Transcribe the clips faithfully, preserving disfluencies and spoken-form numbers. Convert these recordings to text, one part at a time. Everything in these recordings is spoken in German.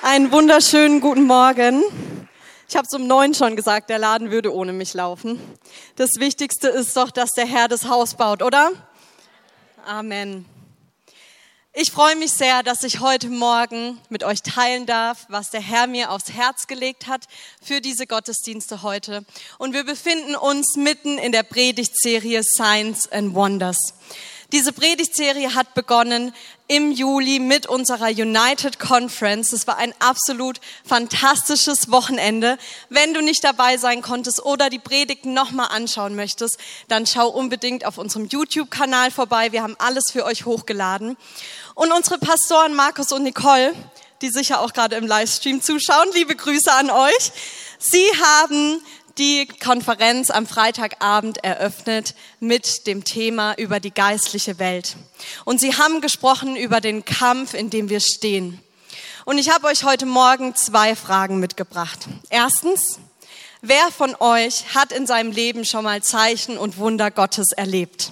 Einen wunderschönen guten Morgen. Ich habe es um neun schon gesagt, der Laden würde ohne mich laufen. Das Wichtigste ist doch, dass der Herr das Haus baut, oder? Amen. Ich freue mich sehr, dass ich heute Morgen mit euch teilen darf, was der Herr mir aufs Herz gelegt hat für diese Gottesdienste heute. Und wir befinden uns mitten in der Predigtserie Signs and Wonders. Diese Predigtserie hat begonnen im Juli mit unserer United Conference. Es war ein absolut fantastisches Wochenende. Wenn du nicht dabei sein konntest oder die Predigten nochmal anschauen möchtest, dann schau unbedingt auf unserem YouTube-Kanal vorbei. Wir haben alles für euch hochgeladen. Und unsere Pastoren Markus und Nicole, die sicher auch gerade im Livestream zuschauen, liebe Grüße an euch. Sie haben die Konferenz am Freitagabend eröffnet mit dem Thema über die geistliche Welt. Und sie haben gesprochen über den Kampf, in dem wir stehen. Und ich habe euch heute Morgen zwei Fragen mitgebracht. Erstens, wer von euch hat in seinem Leben schon mal Zeichen und Wunder Gottes erlebt?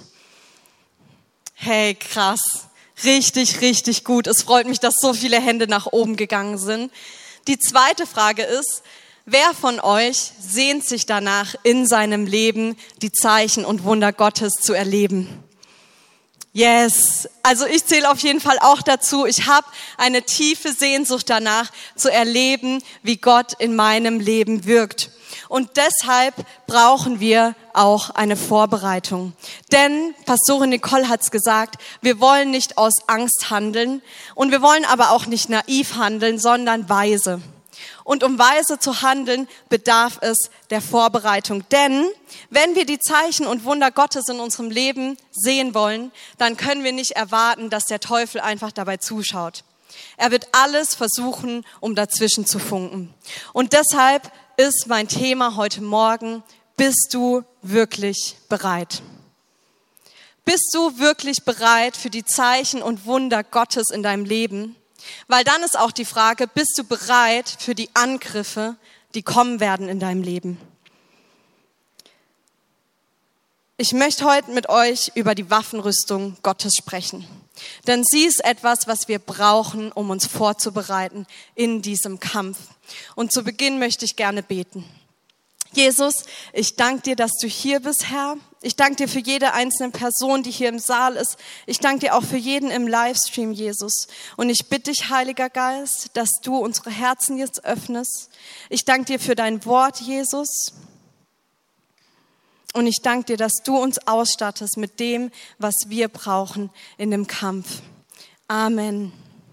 Hey, krass. Richtig, richtig gut. Es freut mich, dass so viele Hände nach oben gegangen sind. Die zweite Frage ist, wer von euch sehnt sich danach, in seinem Leben die Zeichen und Wunder Gottes zu erleben? Yes, also ich zähle auf jeden Fall auch dazu. Ich habe eine tiefe Sehnsucht danach, zu erleben, wie Gott in meinem Leben wirkt. Und deshalb brauchen wir auch eine Vorbereitung. Denn Pastorin Nicole hat's gesagt, wir wollen nicht aus Angst handeln und wir wollen aber auch nicht naiv handeln, sondern weise. Und um weise zu handeln, bedarf es der Vorbereitung. Denn wenn wir die Zeichen und Wunder Gottes in unserem Leben sehen wollen, dann können wir nicht erwarten, dass der Teufel einfach dabei zuschaut. Er wird alles versuchen, um dazwischen zu funken. Und deshalb ist mein Thema heute Morgen, bist du wirklich bereit? Bist du wirklich bereit für die Zeichen und Wunder Gottes in deinem Leben? Weil dann ist auch die Frage, bist du bereit für die Angriffe, die kommen werden in deinem Leben? Ich möchte heute mit euch über die Waffenrüstung Gottes sprechen. Denn sie ist etwas, was wir brauchen, um uns vorzubereiten in diesem Kampf. Und zu Beginn möchte ich gerne beten. Jesus, ich danke dir, dass du hier bist, Herr. Ich danke dir für jede einzelne Person, die hier im Saal ist. Ich danke dir auch für jeden im Livestream, Jesus. Und ich bitte dich, Heiliger Geist, dass du unsere Herzen jetzt öffnest. Ich danke dir für dein Wort, Jesus. Und ich danke dir, dass du uns ausstattest mit dem, was wir brauchen in dem Kampf. Amen.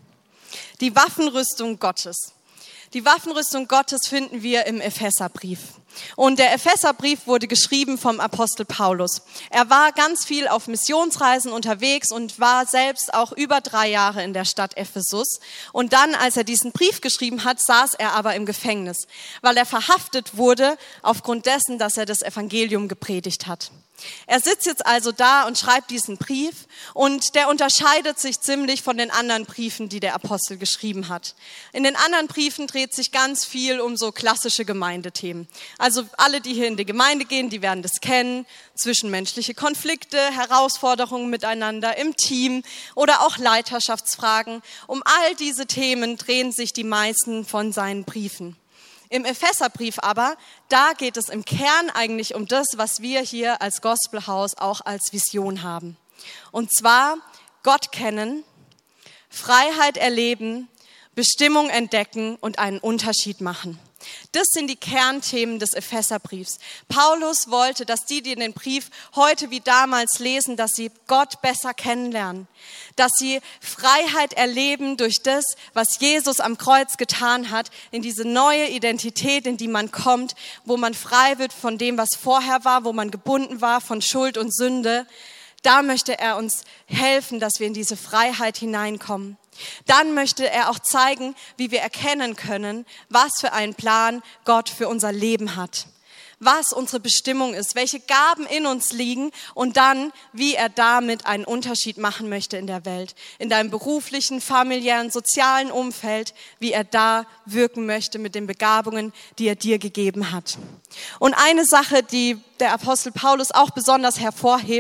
Die Waffenrüstung Gottes. Die Waffenrüstung Gottes finden wir im Epheserbrief. Und der Epheserbrief wurde geschrieben vom Apostel Paulus. Er war ganz viel auf Missionsreisen unterwegs und war selbst auch über drei Jahre in der Stadt Ephesus. Und dann, als er diesen Brief geschrieben hat, saß er aber im Gefängnis, weil er verhaftet wurde aufgrund dessen, dass er das Evangelium gepredigt hat. Er sitzt jetzt also da und schreibt diesen Brief und der unterscheidet sich ziemlich von den anderen Briefen, die der Apostel geschrieben hat. In den anderen Briefen dreht sich ganz viel um so klassische Gemeindethemen. Also alle, die hier in die Gemeinde gehen, die werden das kennen. Zwischenmenschliche Konflikte, Herausforderungen miteinander im Team oder auch Leiterschaftsfragen. Um all diese Themen drehen sich die meisten von seinen Briefen. Im Epheserbrief aber, da geht es im Kern eigentlich um das, was wir hier als Gospelhaus auch als Vision haben. Und zwar Gott kennen, Freiheit erleben, Bestimmung entdecken und einen Unterschied machen. Das sind die Kernthemen des Epheserbriefs. Paulus wollte, dass die, die den Brief heute wie damals lesen, dass sie Gott besser kennenlernen, dass sie Freiheit erleben durch das, was Jesus am Kreuz getan hat, in diese neue Identität, in die man kommt, wo man frei wird von dem, was vorher war, wo man gebunden war von Schuld und Sünde. Da möchte er uns helfen, dass wir in diese Freiheit hineinkommen. Dann möchte er auch zeigen, wie wir erkennen können, was für einen Plan Gott für unser Leben hat. Was unsere Bestimmung ist, welche Gaben in uns liegen und dann, wie er damit einen Unterschied machen möchte in der Welt. In deinem beruflichen, familiären, sozialen Umfeld, wie er da wirken möchte mit den Begabungen, die er dir gegeben hat. Und eine Sache, die der Apostel Paulus auch besonders hervorhebt,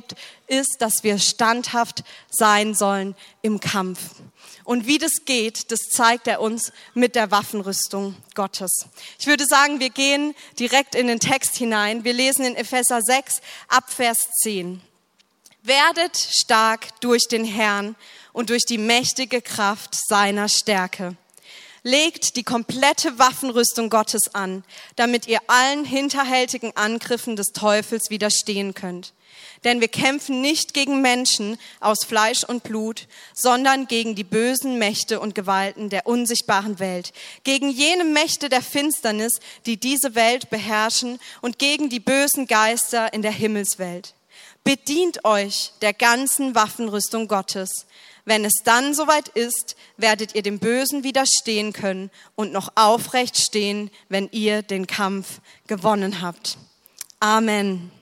ist, dass wir standhaft sein sollen im Kampf. Und wie das geht, das zeigt er uns mit der Waffenrüstung Gottes. Ich würde sagen, wir gehen direkt in den Text hinein. Wir lesen in Epheser sechs ab Vers zehn. Werdet stark durch den Herrn und durch die mächtige Kraft seiner Stärke. Legt die komplette Waffenrüstung Gottes an, damit ihr allen hinterhältigen Angriffen des Teufels widerstehen könnt. Denn wir kämpfen nicht gegen Menschen aus Fleisch und Blut, sondern gegen die bösen Mächte und Gewalten der unsichtbaren Welt, gegen jene Mächte der Finsternis, die diese Welt beherrschen, und gegen die bösen Geister in der Himmelswelt. Bedient euch der ganzen Waffenrüstung Gottes. Wenn es dann soweit ist, werdet ihr dem Bösen widerstehen können und noch aufrecht stehen, wenn ihr den Kampf gewonnen habt. Amen.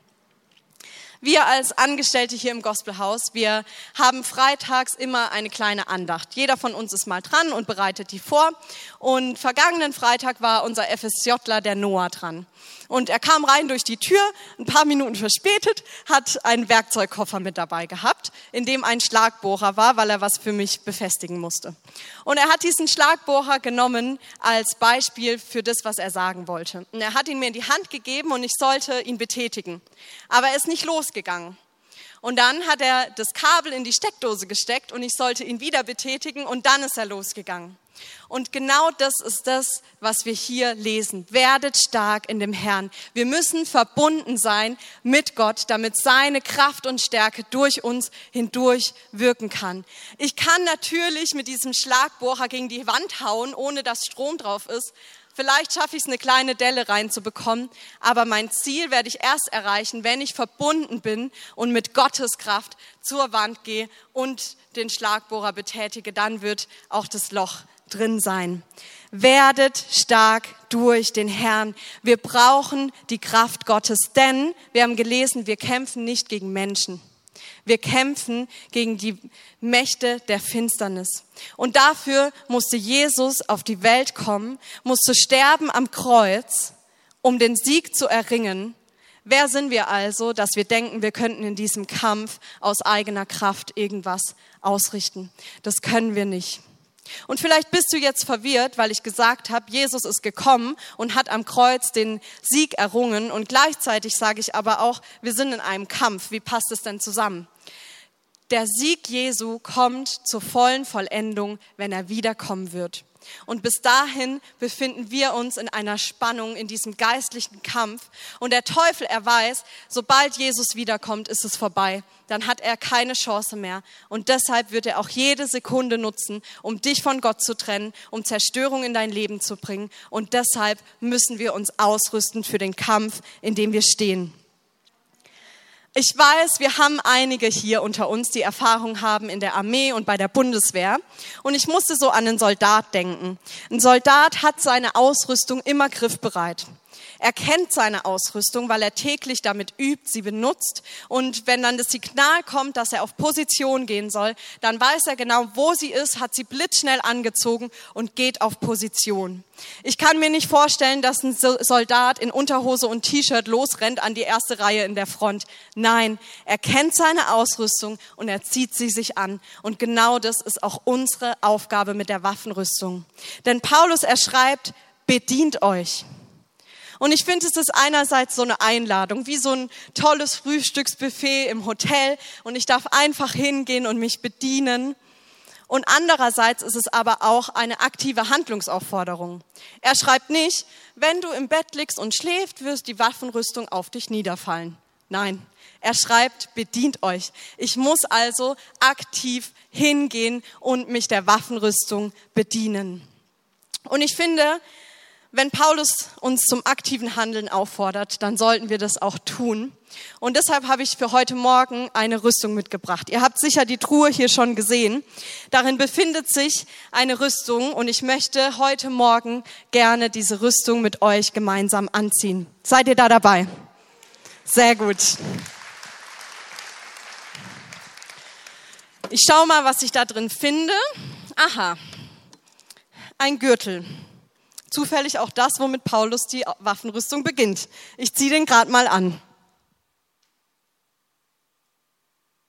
Wir als Angestellte hier im Gospelhaus, wir haben freitags immer eine kleine Andacht. Jeder von uns ist mal dran und bereitet die vor. Und vergangenen Freitag war unser FSJler, der Noah, dran. Und er kam rein durch die Tür, ein paar Minuten verspätet, hat einen Werkzeugkoffer mit dabei gehabt, in dem ein Schlagbohrer war, weil er was für mich befestigen musste. Und er hat diesen Schlagbohrer genommen als Beispiel für das, was er sagen wollte. Und er hat ihn mir in die Hand gegeben und ich sollte ihn betätigen. Aber er ist nicht losgegangen. Und dann hat er das Kabel in die Steckdose gesteckt und ich sollte ihn wieder betätigen und dann ist er losgegangen. Und genau das ist das, was wir hier lesen. Werdet stark in dem Herrn. Wir müssen verbunden sein mit Gott, damit seine Kraft und Stärke durch uns hindurch wirken kann. Ich kann natürlich mit diesem Schlagbohrer gegen die Wand hauen, ohne dass Strom drauf ist. Vielleicht schaffe ich es, eine kleine Delle reinzubekommen, aber mein Ziel werde ich erst erreichen, wenn ich verbunden bin und mit Gottes Kraft zur Wand gehe und den Schlagbohrer betätige. Dann wird auch das Loch drin sein. Werdet stark durch den Herrn. Wir brauchen die Kraft Gottes, denn wir haben gelesen, wir kämpfen nicht gegen Menschen. Wir kämpfen gegen die Mächte der Finsternis. Und dafür musste Jesus auf die Welt kommen, musste sterben am Kreuz, um den Sieg zu erringen. Wer sind wir also, dass wir denken, wir könnten in diesem Kampf aus eigener Kraft irgendwas ausrichten? Das können wir nicht. Und vielleicht bist du jetzt verwirrt, weil ich gesagt habe, Jesus ist gekommen und hat am Kreuz den Sieg errungen. Und gleichzeitig sage ich aber auch, wir sind in einem Kampf. Wie passt es denn zusammen? Der Sieg Jesu kommt zur vollen Vollendung, wenn er wiederkommen wird. Und bis dahin befinden wir uns in einer Spannung, in diesem geistlichen Kampf. Und der Teufel, er weiß, sobald Jesus wiederkommt, ist es vorbei. Dann hat er keine Chance mehr. Und deshalb wird er auch jede Sekunde nutzen, um dich von Gott zu trennen, um Zerstörung in dein Leben zu bringen. Und deshalb müssen wir uns ausrüsten für den Kampf, in dem wir stehen. Ich weiß, wir haben einige hier unter uns, die Erfahrung haben in der Armee und bei der Bundeswehr. Und ich musste so an einen Soldat denken. Ein Soldat hat seine Ausrüstung immer griffbereit. Er kennt seine Ausrüstung, weil er täglich damit übt, sie benutzt. Und wenn dann das Signal kommt, dass er auf Position gehen soll, dann weiß er genau, wo sie ist, hat sie blitzschnell angezogen und geht auf Position. Ich kann mir nicht vorstellen, dass ein Soldat in Unterhose und T-Shirt losrennt an die erste Reihe in der Front. Nein, er kennt seine Ausrüstung und er zieht sie sich an. Und genau das ist auch unsere Aufgabe mit der Waffenrüstung. Denn Paulus, er schreibt, bedient euch. Und ich finde, es ist einerseits so eine Einladung, wie so ein tolles Frühstücksbuffet im Hotel und ich darf einfach hingehen und mich bedienen. Und andererseits ist es aber auch eine aktive Handlungsaufforderung. Er schreibt nicht, wenn du im Bett liegst und schläfst, wirst die Waffenrüstung auf dich niederfallen. Nein, er schreibt, bedient euch. Ich muss also aktiv hingehen und mich der Waffenrüstung bedienen. Und ich finde, wenn Paulus uns zum aktiven Handeln auffordert, dann sollten wir das auch tun. Und deshalb habe ich für heute Morgen eine Rüstung mitgebracht. Ihr habt sicher die Truhe hier schon gesehen. Darin befindet sich eine Rüstung und ich möchte heute Morgen gerne diese Rüstung mit euch gemeinsam anziehen. Seid ihr da dabei? Sehr gut. Ich schaue mal, was ich da drin finde. Aha, ein Gürtel. Zufällig auch das, womit Paulus die Waffenrüstung beginnt. Ich ziehe den gerade mal an.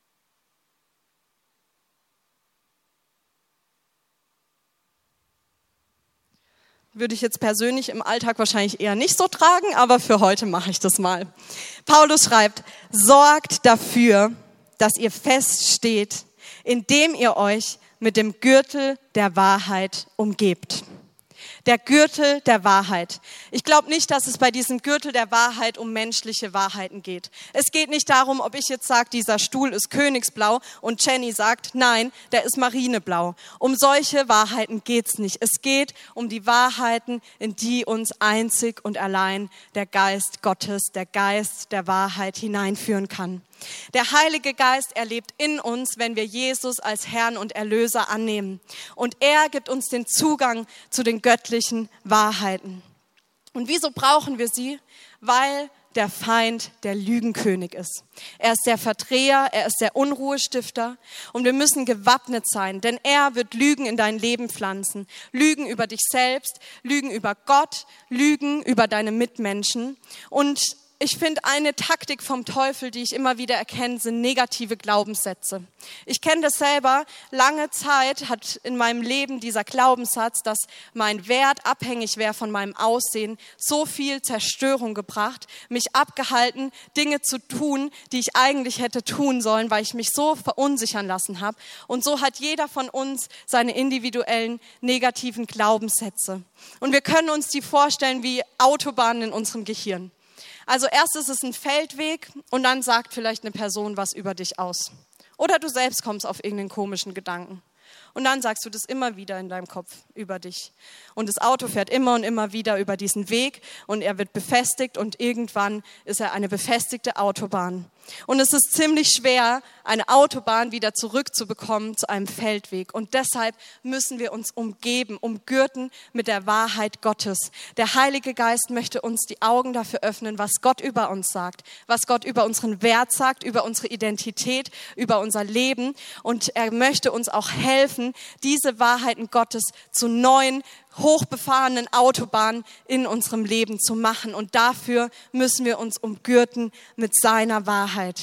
Würde ich jetzt persönlich im Alltag wahrscheinlich eher nicht so tragen, aber für heute mache ich das mal. Paulus schreibt, sorgt dafür, dass ihr feststeht, indem ihr euch mit dem Gürtel der Wahrheit umgebt. Der Gürtel der Wahrheit. Ich glaube nicht, dass es bei diesem Gürtel der Wahrheit um menschliche Wahrheiten geht. Es geht nicht darum, ob ich jetzt sage, dieser Stuhl ist königsblau und Jenny sagt, nein, der ist marineblau. Um solche Wahrheiten geht's nicht. Es geht um die Wahrheiten, in die uns einzig und allein der Geist Gottes, der Geist der Wahrheit hineinführen kann. Der Heilige Geist, er lebt in uns, wenn wir Jesus als Herrn und Erlöser annehmen. Und er gibt uns den Zugang zu den göttlichen Wahrheiten. Und wieso brauchen wir sie? Weil der Feind der Lügenkönig ist. Er ist der Verdreher, er ist der Unruhestifter und wir müssen gewappnet sein, denn er wird Lügen in dein Leben pflanzen. Lügen über dich selbst, Lügen über Gott, Lügen über deine Mitmenschen. Und ich finde, eine Taktik vom Teufel, die ich immer wieder erkenne, sind negative Glaubenssätze. Ich kenne das selber. Lange Zeit hat in meinem Leben dieser Glaubenssatz, dass mein Wert abhängig wäre von meinem Aussehen, so viel Zerstörung gebracht, mich abgehalten, Dinge zu tun, die ich eigentlich hätte tun sollen, weil ich mich so verunsichern lassen habe. Und so hat jeder von uns seine individuellen negativen Glaubenssätze. Und wir können uns die vorstellen wie Autobahnen in unserem Gehirn. Also erst ist es ein Feldweg und dann sagt vielleicht eine Person was über dich aus. Oder du selbst kommst auf irgendeinen komischen Gedanken. Und dann sagst du das immer wieder in deinem Kopf über dich. Und das Auto fährt immer und immer wieder über diesen Weg und er wird befestigt und irgendwann ist er eine befestigte Autobahn. Und es ist ziemlich schwer, eine Autobahn wieder zurückzubekommen zu einem Feldweg. Und deshalb müssen wir uns umgeben, umgürten mit der Wahrheit Gottes. Der Heilige Geist möchte uns die Augen dafür öffnen, was Gott über uns sagt, was Gott über unseren Wert sagt, über unsere Identität, über unser Leben. Und er möchte uns auch helfen, diese Wahrheiten Gottes zu neuen, hochbefahrenen Autobahnen in unserem Leben zu machen. Und dafür müssen wir uns umgürten mit seiner Wahrheit.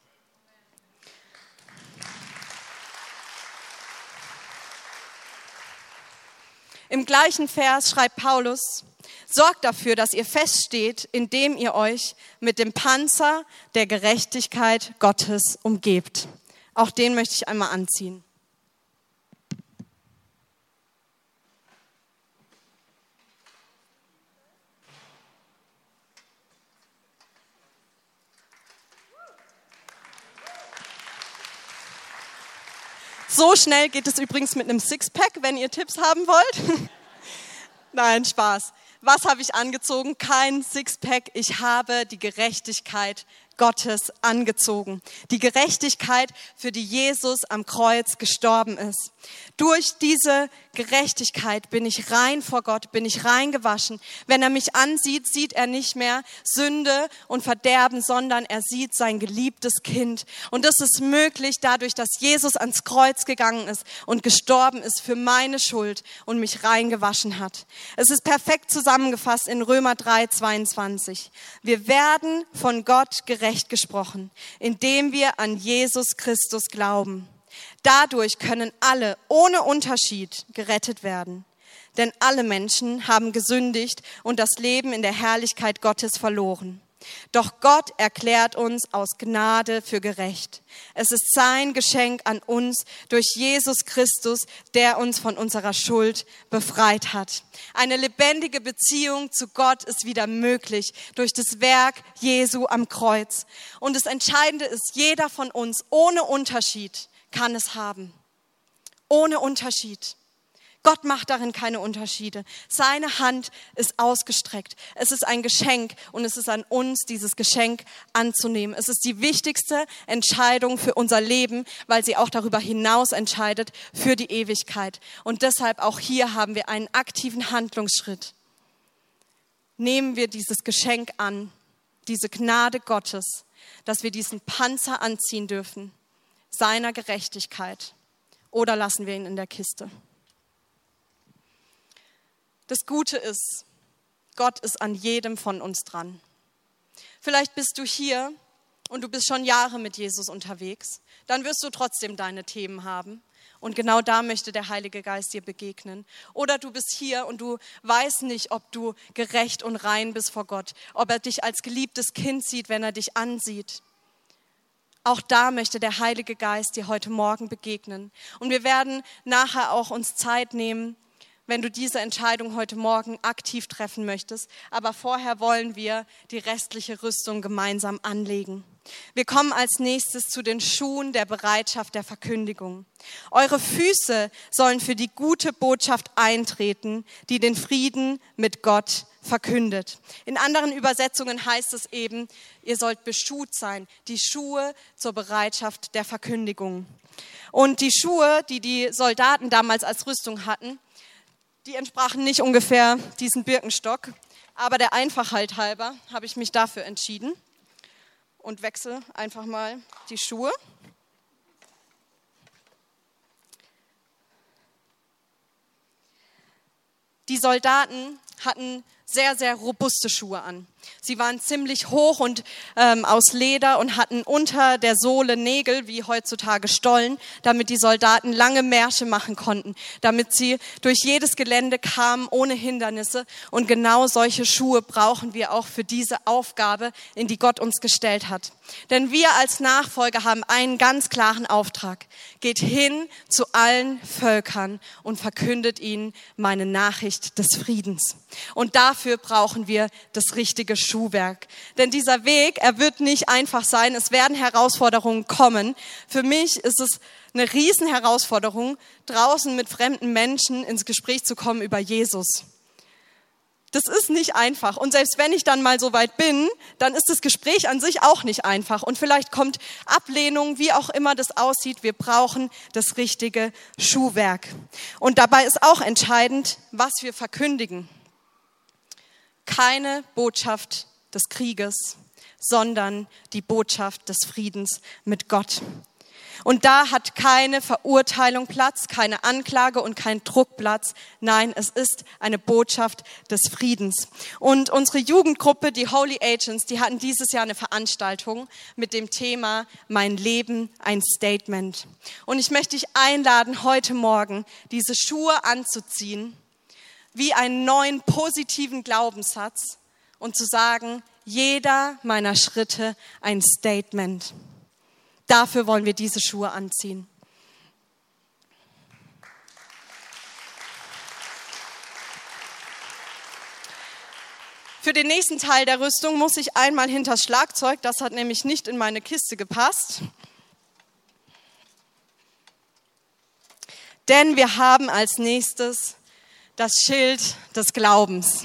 Im gleichen Vers schreibt Paulus, sorgt dafür, dass ihr feststeht, indem ihr euch mit dem Panzer der Gerechtigkeit Gottes umgebt. Auch den möchte ich einmal anziehen. So schnell geht es übrigens mit einem Sixpack, wenn ihr Tipps haben wollt. Nein, Spaß. Was habe ich angezogen? Kein Sixpack. Ich habe die Gerechtigkeit Gottes angezogen. Die Gerechtigkeit, für die Jesus am Kreuz gestorben ist. Durch diese Gerechtigkeit bin ich rein vor Gott, bin ich rein gewaschen. Wenn er mich ansieht, sieht er nicht mehr Sünde und Verderben, sondern er sieht sein geliebtes Kind. Und das ist möglich dadurch, dass Jesus ans Kreuz gegangen ist und gestorben ist für meine Schuld und mich rein gewaschen hat. Es ist perfekt zusammengefasst in Römer drei, zweiundzwanzig. Wir werden von Gott gerecht gesprochen, indem wir an Jesus Christus glauben. Dadurch können alle ohne Unterschied gerettet werden. Denn alle Menschen haben gesündigt und das Leben in der Herrlichkeit Gottes verloren. Doch Gott erklärt uns aus Gnade für gerecht. Es ist sein Geschenk an uns durch Jesus Christus, der uns von unserer Schuld befreit hat. Eine lebendige Beziehung zu Gott ist wieder möglich durch das Werk Jesu am Kreuz. Und das Entscheidende ist, jeder von uns ohne Unterschied kann es haben. Ohne Unterschied. Gott macht darin keine Unterschiede. Seine Hand ist ausgestreckt. Es ist ein Geschenk und es ist an uns, dieses Geschenk anzunehmen. Es ist die wichtigste Entscheidung für unser Leben, weil sie auch darüber hinaus entscheidet für die Ewigkeit. Und deshalb auch hier haben wir einen aktiven Handlungsschritt. Nehmen wir dieses Geschenk an, diese Gnade Gottes, dass wir diesen Panzer anziehen dürfen, seiner Gerechtigkeit, oder lassen wir ihn in der Kiste? Das Gute ist, Gott ist an jedem von uns dran. Vielleicht bist du hier und du bist schon Jahre mit Jesus unterwegs. Dann wirst du trotzdem deine Themen haben. Und genau da möchte der Heilige Geist dir begegnen. Oder du bist hier und du weißt nicht, ob du gerecht und rein bist vor Gott, ob er dich als geliebtes Kind sieht, wenn er dich ansieht. Auch da möchte der Heilige Geist dir heute Morgen begegnen. Und wir werden nachher auch uns Zeit nehmen, wenn du diese Entscheidung heute Morgen aktiv treffen möchtest. Aber vorher wollen wir die restliche Rüstung gemeinsam anlegen. Wir kommen als nächstes zu den Schuhen der Bereitschaft der Verkündigung. Eure Füße sollen für die gute Botschaft eintreten, die den Frieden mit Gott verkündet. In anderen Übersetzungen heißt es eben, ihr sollt beschuht sein, die Schuhe zur Bereitschaft der Verkündigung. Und die Schuhe, die die Soldaten damals als Rüstung hatten, die entsprachen nicht ungefähr diesem Birkenstock, aber der Einfachheit halber habe ich mich dafür entschieden und wechsle einfach mal die Schuhe. Die Soldaten hatten sehr, sehr robuste Schuhe an. Sie waren ziemlich hoch und ähm, aus Leder und hatten unter der Sohle Nägel, wie heutzutage Stollen, damit die Soldaten lange Märsche machen konnten, damit sie durch jedes Gelände kamen ohne Hindernisse. Und genau solche Schuhe brauchen wir auch für diese Aufgabe, in die Gott uns gestellt hat. Denn wir als Nachfolger haben einen ganz klaren Auftrag. Geht hin zu allen Völkern und verkündet ihnen meine Nachricht des Friedens. Und dafür brauchen wir das richtige Schuhwerk. Denn dieser Weg, er wird nicht einfach sein. Es werden Herausforderungen kommen. Für mich ist es eine Riesenherausforderung, draußen mit fremden Menschen ins Gespräch zu kommen über Jesus. Das ist nicht einfach. Und selbst wenn ich dann mal so weit bin, dann ist das Gespräch an sich auch nicht einfach. Und vielleicht kommt Ablehnung, wie auch immer das aussieht. Wir brauchen das richtige Schuhwerk. Und dabei ist auch entscheidend, was wir verkündigen. Keine Botschaft des Krieges, sondern die Botschaft des Friedens mit Gott. Und da hat keine Verurteilung Platz, keine Anklage und kein Druck Platz. Nein, es ist eine Botschaft des Friedens. Und unsere Jugendgruppe, die Holy Agents, die hatten dieses Jahr eine Veranstaltung mit dem Thema Mein Leben, ein Statement. Und ich möchte dich einladen, heute Morgen diese Schuhe anzuziehen, wie einen neuen positiven Glaubenssatz und zu sagen, jeder meiner Schritte ein Statement. Dafür wollen wir diese Schuhe anziehen. Für den nächsten Teil der Rüstung muss ich einmal hinters Schlagzeug, das hat nämlich nicht in meine Kiste gepasst. Denn wir haben als nächstes das Schild des Glaubens.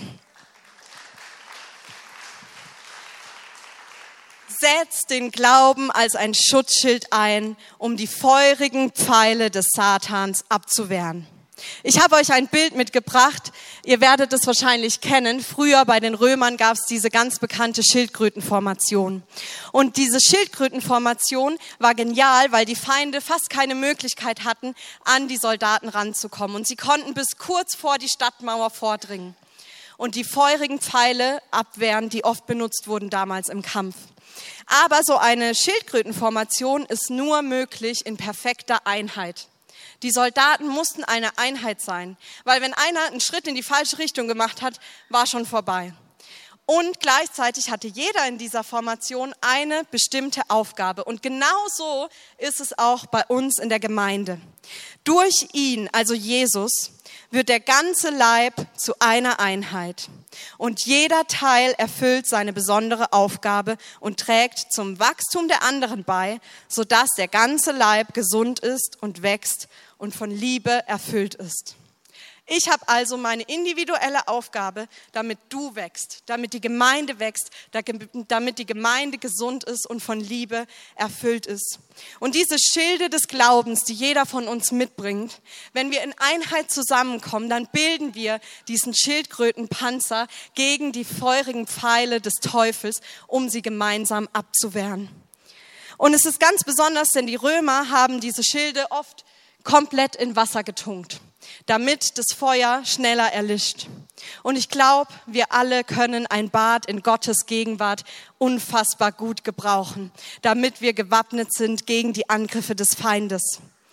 Setzt den Glauben als ein Schutzschild ein, um die feurigen Pfeile des Satans abzuwehren. Ich habe euch ein Bild mitgebracht. Ihr werdet es wahrscheinlich kennen. Früher bei den Römern gab es diese ganz bekannte Schildkrötenformation. Und diese Schildkrötenformation war genial, weil die Feinde fast keine Möglichkeit hatten, an die Soldaten ranzukommen. Und sie konnten bis kurz vor die Stadtmauer vordringen und die feurigen Pfeile abwehren, die oft benutzt wurden damals im Kampf. Aber so eine Schildkrötenformation ist nur möglich in perfekter Einheit. Die Soldaten mussten eine Einheit sein, weil wenn einer einen Schritt in die falsche Richtung gemacht hat, war schon vorbei. Und gleichzeitig hatte jeder in dieser Formation eine bestimmte Aufgabe. Und genau so ist es auch bei uns in der Gemeinde. Durch ihn, also Jesus, wird der ganze Leib zu einer Einheit. Und jeder Teil erfüllt seine besondere Aufgabe und trägt zum Wachstum der anderen bei, sodass der ganze Leib gesund ist und wächst und von Liebe erfüllt ist. Ich habe also meine individuelle Aufgabe, damit du wächst, damit die Gemeinde wächst, damit die Gemeinde gesund ist und von Liebe erfüllt ist. Und diese Schilde des Glaubens, die jeder von uns mitbringt, wenn wir in Einheit zusammenkommen, dann bilden wir diesen Schildkrötenpanzer gegen die feurigen Pfeile des Teufels, um sie gemeinsam abzuwehren. Und es ist ganz besonders, denn die Römer haben diese Schilde oft komplett in Wasser getunkt, damit das Feuer schneller erlischt. Und ich glaube, wir alle können ein Bad in Gottes Gegenwart unfassbar gut gebrauchen, damit wir gewappnet sind gegen die Angriffe des Feindes.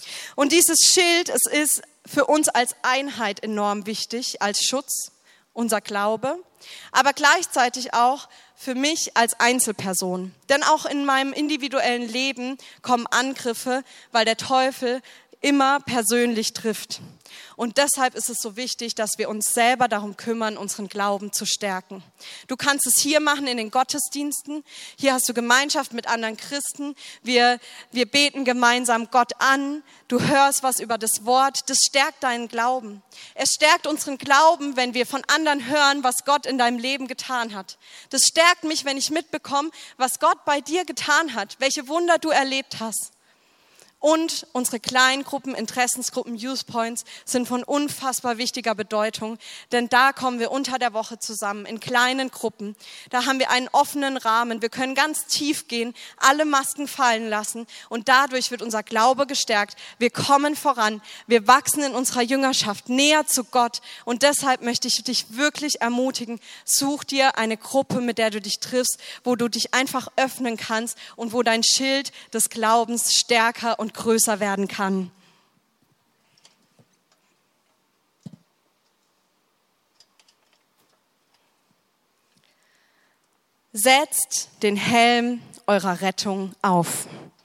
Und dieses Schild, es ist für uns als Einheit enorm wichtig, als Schutz, unser Glaube, aber gleichzeitig auch für mich als Einzelperson. Denn auch in meinem individuellen Leben kommen Angriffe, weil der Teufel immer persönlich trifft. Und deshalb ist es so wichtig, dass wir uns selber darum kümmern, unseren Glauben zu stärken. Du kannst es hier machen in den Gottesdiensten. Hier hast du Gemeinschaft mit anderen Christen. Wir, wir beten gemeinsam Gott an. Du hörst was über das Wort. Das stärkt deinen Glauben. Es stärkt unseren Glauben, wenn wir von anderen hören, was Gott in deinem Leben getan hat. Das stärkt mich, wenn ich mitbekomme, was Gott bei dir getan hat, welche Wunder du erlebt hast. Und unsere Kleingruppen, Interessensgruppen, Youth Points sind von unfassbar wichtiger Bedeutung, denn da kommen wir unter der Woche zusammen in kleinen Gruppen. Da haben wir einen offenen Rahmen, wir können ganz tief gehen, alle Masken fallen lassen und dadurch wird unser Glaube gestärkt. Wir kommen voran, wir wachsen in unserer Jüngerschaft näher zu Gott und deshalb möchte ich dich wirklich ermutigen, such dir eine Gruppe, mit der du dich triffst, wo du dich einfach öffnen kannst und wo dein Schild des Glaubens stärker und größer werden kann. Setzt den Helm eurer Rettung auf.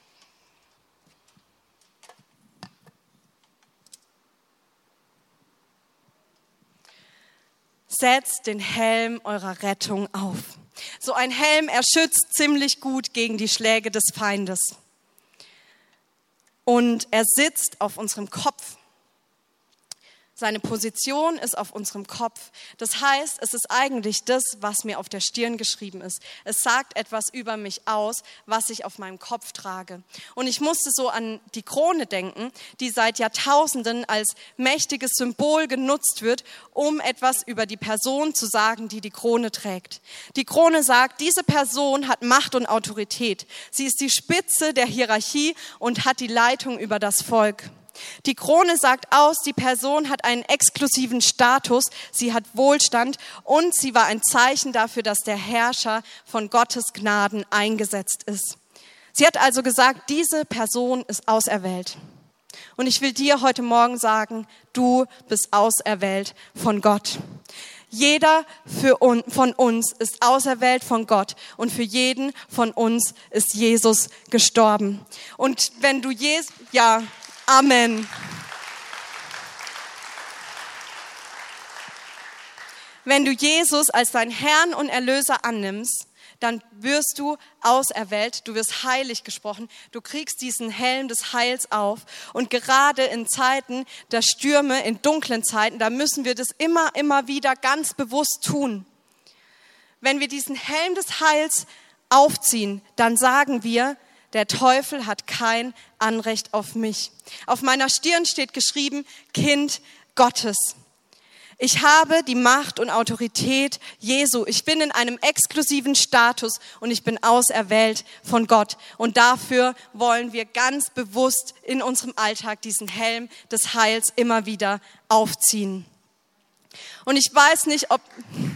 Setzt den Helm eurer Rettung auf. So ein Helm, er schützt ziemlich gut gegen die Schläge des Feindes. Und er sitzt auf unserem Kopf. Seine Position ist auf unserem Kopf. Das heißt, es ist eigentlich das, was mir auf der Stirn geschrieben ist. Es sagt etwas über mich aus, was ich auf meinem Kopf trage. Und ich musste so an die Krone denken, die seit Jahrtausenden als mächtiges Symbol genutzt wird, um etwas über die Person zu sagen, die die Krone trägt. Die Krone sagt, diese Person hat Macht und Autorität. Sie ist die Spitze der Hierarchie und hat die Leitung über das Volk. Die Krone sagt aus, die Person hat einen exklusiven Status, sie hat Wohlstand und sie war ein Zeichen dafür, dass der Herrscher von Gottes Gnaden eingesetzt ist. Sie hat also gesagt, diese Person ist auserwählt. Und ich will dir heute Morgen sagen, du bist auserwählt von Gott. Jeder für un, von uns ist auserwählt von Gott und für jeden von uns ist Jesus gestorben. Und wenn du Jesus, ja, Amen. Wenn du Jesus als deinen Herrn und Erlöser annimmst, dann wirst du auserwählt, du wirst heilig gesprochen, du kriegst diesen Helm des Heils auf. Und gerade in Zeiten der Stürme, in dunklen Zeiten, da müssen wir das immer, immer wieder ganz bewusst tun. Wenn wir diesen Helm des Heils aufziehen, dann sagen wir, der Teufel hat kein Anrecht auf mich. Auf meiner Stirn steht geschrieben, Kind Gottes. Ich habe die Macht und Autorität Jesu. Ich bin in einem exklusiven Status und ich bin auserwählt von Gott. Und dafür wollen wir ganz bewusst in unserem Alltag diesen Helm des Heils immer wieder aufziehen. Und ich weiß nicht, ob...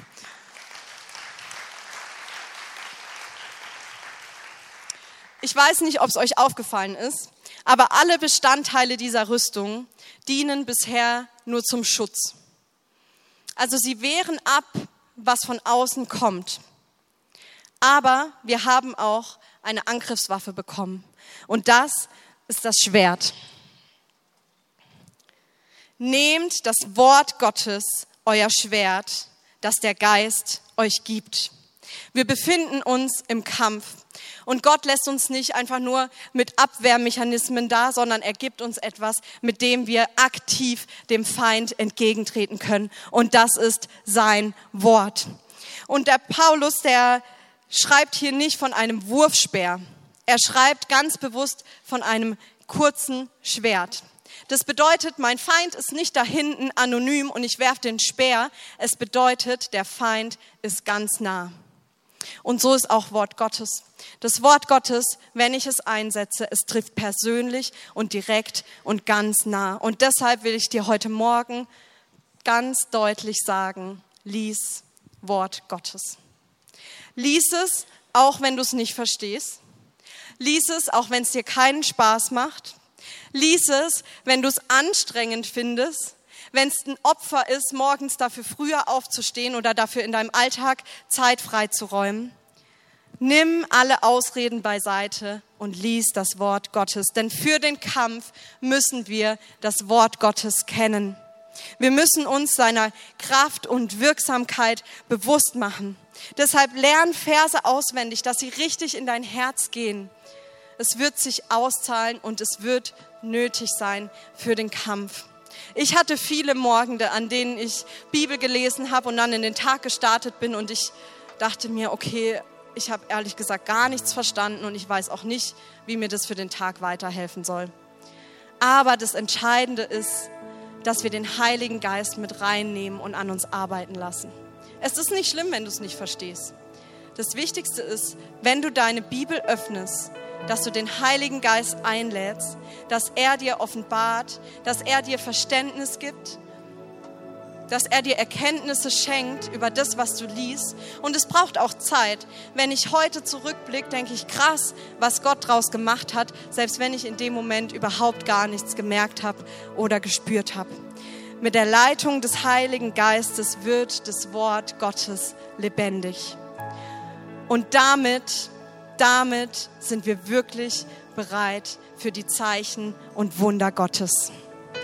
Ich weiß nicht, ob es euch aufgefallen ist, aber alle Bestandteile dieser Rüstung dienen bisher nur zum Schutz. Also sie wehren ab, was von außen kommt. Aber wir haben auch eine Angriffswaffe bekommen und das ist das Schwert. Nehmt das Wort Gottes, euer Schwert, das der Geist euch gibt. Wir befinden uns im Kampf. Und Gott lässt uns nicht einfach nur mit Abwehrmechanismen da, sondern er gibt uns etwas, mit dem wir aktiv dem Feind entgegentreten können. Und das ist sein Wort. Und der Paulus, der schreibt hier nicht von einem Wurfspeer. Er schreibt ganz bewusst von einem kurzen Schwert. Das bedeutet, mein Feind ist nicht da hinten anonym und ich werfe den Speer. Es bedeutet, der Feind ist ganz nah. Und so ist auch Wort Gottes. Das Wort Gottes, wenn ich es einsetze, es trifft persönlich und direkt und ganz nah. Und deshalb will ich dir heute Morgen ganz deutlich sagen, lies Wort Gottes. Lies es, auch wenn du es nicht verstehst. Lies es, auch wenn es dir keinen Spaß macht. Lies es, wenn du es anstrengend findest, wenn es ein Opfer ist, morgens dafür früher aufzustehen oder dafür in deinem Alltag Zeit freizuräumen. Nimm alle Ausreden beiseite und lies das Wort Gottes. Denn für den Kampf müssen wir das Wort Gottes kennen. Wir müssen uns seiner Kraft und Wirksamkeit bewusst machen. Deshalb lern Verse auswendig, dass sie richtig in dein Herz gehen. Es wird sich auszahlen und es wird nötig sein für den Kampf. Ich hatte viele Morgende, an denen ich Bibel gelesen habe und dann in den Tag gestartet bin und ich dachte mir, okay, ich habe ehrlich gesagt gar nichts verstanden und ich weiß auch nicht, wie mir das für den Tag weiterhelfen soll. Aber das Entscheidende ist, dass wir den Heiligen Geist mit reinnehmen und an uns arbeiten lassen. Es ist nicht schlimm, wenn du es nicht verstehst. Das Wichtigste ist, wenn du deine Bibel öffnest, dass du den Heiligen Geist einlädst, dass er dir offenbart, dass er dir Verständnis gibt, dass er dir Erkenntnisse schenkt über das, was du liest. Und es braucht auch Zeit. Wenn ich heute zurückblicke, denke ich, krass, was Gott draus gemacht hat, selbst wenn ich in dem Moment überhaupt gar nichts gemerkt habe oder gespürt habe. Mit der Leitung des Heiligen Geistes wird das Wort Gottes lebendig. Und damit, damit sind wir wirklich bereit für die Zeichen und Wunder Gottes.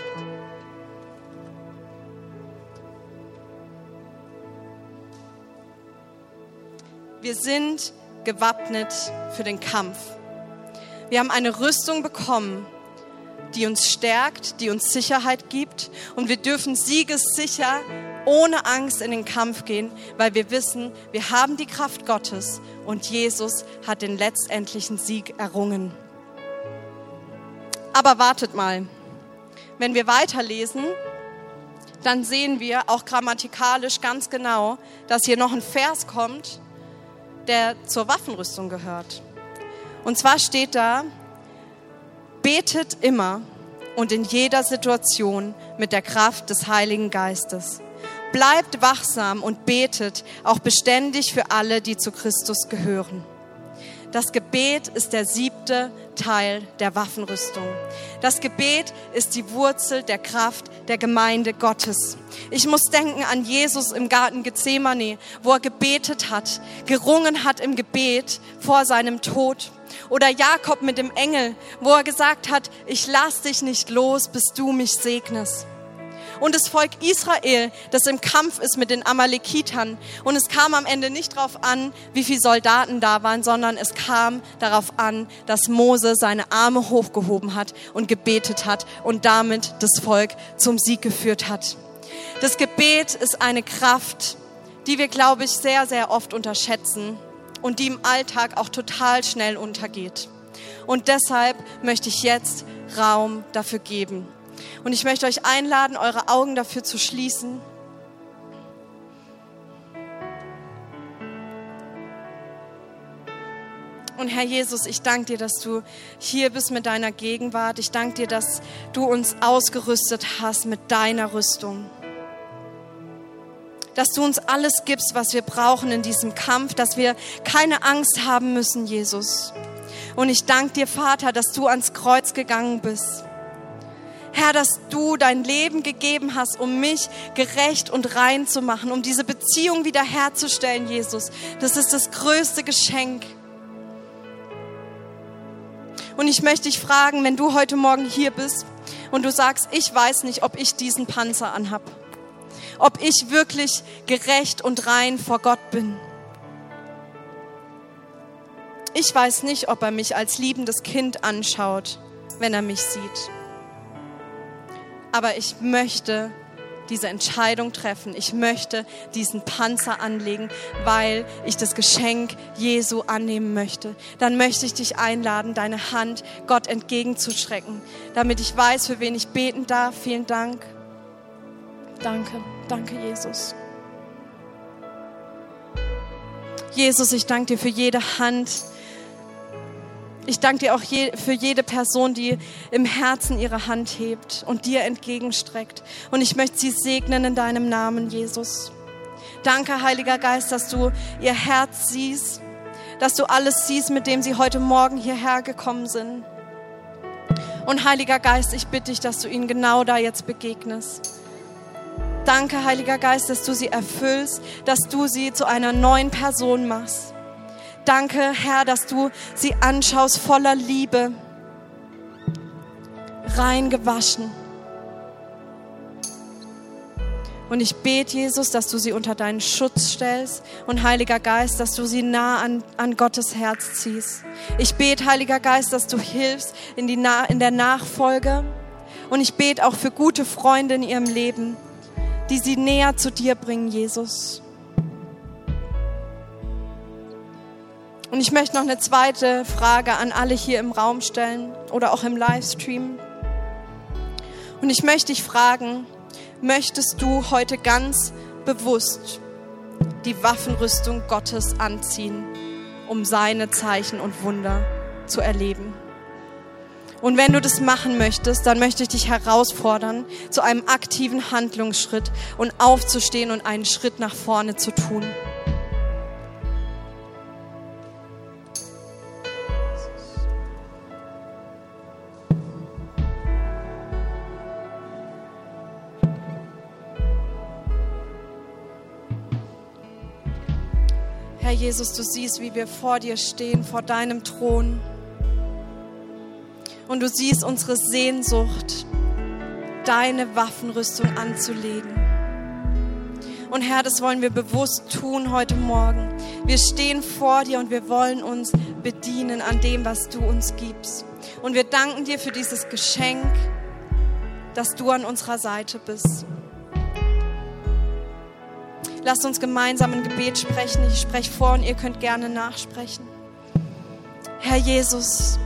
Wir sind gewappnet für den Kampf. Wir haben eine Rüstung bekommen, die uns stärkt, die uns Sicherheit gibt. Und wir dürfen siegessicher, ohne Angst in den Kampf gehen, weil wir wissen, wir haben die Kraft Gottes und Jesus hat den letztendlichen Sieg errungen. Aber wartet mal, wenn wir weiterlesen, dann sehen wir auch grammatikalisch ganz genau, dass hier noch ein Vers kommt, der zur Waffenrüstung gehört. Und zwar steht da, betet immer und in jeder Situation mit der Kraft des Heiligen Geistes. Bleibt wachsam und betet auch beständig für alle, die zu Christus gehören. Das Gebet ist der siebte Teil der Waffenrüstung. Das Gebet ist die Wurzel der Kraft der Gemeinde Gottes. Ich muss denken an Jesus im Garten Gethsemane, wo er gebetet hat, gerungen hat im Gebet vor seinem Tod. Oder Jakob mit dem Engel, wo er gesagt hat, ich lass dich nicht los, bis du mich segnest. Und das Volk Israel, das im Kampf ist mit den Amalekitern. Und es kam am Ende nicht darauf an, wie viele Soldaten da waren, sondern es kam darauf an, dass Mose seine Arme hochgehoben hat und gebetet hat und damit das Volk zum Sieg geführt hat. Das Gebet ist eine Kraft, die wir, glaube ich, sehr, sehr oft unterschätzen und die im Alltag auch total schnell untergeht. Und deshalb möchte ich jetzt Raum dafür geben. Und ich möchte euch einladen, eure Augen dafür zu schließen. Und Herr Jesus, ich danke dir, dass du hier bist mit deiner Gegenwart. Ich danke dir, dass du uns ausgerüstet hast mit deiner Rüstung. Dass du uns alles gibst, was wir brauchen in diesem Kampf, dass wir keine Angst haben müssen, Jesus. Und ich danke dir, Vater, dass du ans Kreuz gegangen bist. Herr, dass du dein Leben gegeben hast, um mich gerecht und rein zu machen, um diese Beziehung wiederherzustellen, Jesus. Das ist das größte Geschenk. Und ich möchte dich fragen, wenn du heute Morgen hier bist und du sagst, ich weiß nicht, ob ich diesen Panzer anhab, ob ich wirklich gerecht und rein vor Gott bin. Ich weiß nicht, ob er mich als liebendes Kind anschaut, wenn er mich sieht. Aber ich möchte diese Entscheidung treffen. Ich möchte diesen Panzer anlegen, weil ich das Geschenk Jesu annehmen möchte. Dann möchte ich dich einladen, deine Hand Gott entgegenzustrecken, damit ich weiß, für wen ich beten darf. Vielen Dank. Danke, danke Jesus. Jesus, ich danke dir für jede Hand. Ich danke dir auch je, für jede Person, die im Herzen ihre Hand hebt und dir entgegenstreckt. Und ich möchte sie segnen in deinem Namen, Jesus. Danke, Heiliger Geist, dass du ihr Herz siehst, dass du alles siehst, mit dem sie heute Morgen hierher gekommen sind. Und Heiliger Geist, ich bitte dich, dass du ihnen genau da jetzt begegnest. Danke, Heiliger Geist, dass du sie erfüllst, dass du sie zu einer neuen Person machst. Danke, Herr, dass du sie anschaust voller Liebe, rein gewaschen. Und ich bete, Jesus, dass du sie unter deinen Schutz stellst und Heiliger Geist, dass du sie nah an, an Gottes Herz ziehst. Ich bete, Heiliger Geist, dass du hilfst in, die Na- in der Nachfolge. Und ich bete auch für gute Freunde in ihrem Leben, die sie näher zu dir bringen, Jesus. Und ich möchte noch eine zweite Frage an alle hier im Raum stellen oder auch im Livestream. Und ich möchte dich fragen, möchtest du heute ganz bewusst die Waffenrüstung Gottes anziehen, um seine Zeichen und Wunder zu erleben? Und wenn du das machen möchtest, dann möchte ich dich herausfordern, zu einem aktiven Handlungsschritt und aufzustehen und einen Schritt nach vorne zu tun. Herr Jesus, du siehst, wie wir vor dir stehen, vor deinem Thron. Und du siehst unsere Sehnsucht, deine Waffenrüstung anzulegen. Und Herr, das wollen wir bewusst tun heute Morgen. Wir stehen vor dir und wir wollen uns bedienen an dem, was du uns gibst. Und wir danken dir für dieses Geschenk, dass du an unserer Seite bist. Lasst uns gemeinsam ein Gebet sprechen. Ich spreche vor und ihr könnt gerne nachsprechen. Herr Jesus,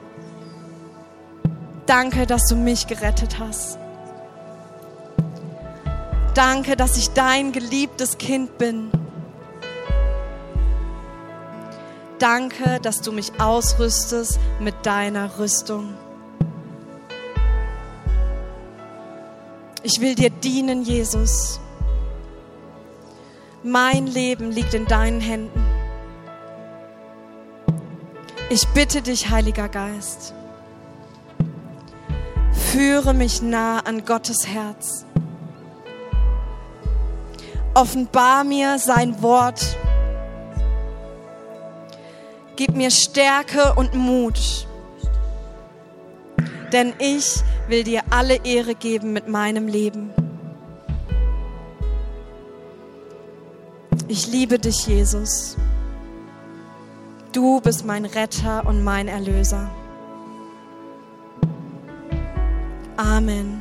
danke, dass du mich gerettet hast. Danke, dass ich dein geliebtes Kind bin. Danke, dass du mich ausrüstest mit deiner Rüstung. Ich will dir dienen, Jesus. Mein Leben liegt in deinen Händen. Ich bitte dich, Heiliger Geist, führe mich nah an Gottes Herz. Offenbar mir sein Wort. Gib mir Stärke und Mut. Denn ich will dir alle Ehre geben mit meinem Leben. Ich liebe dich, Jesus. Du bist mein Retter und mein Erlöser. Amen.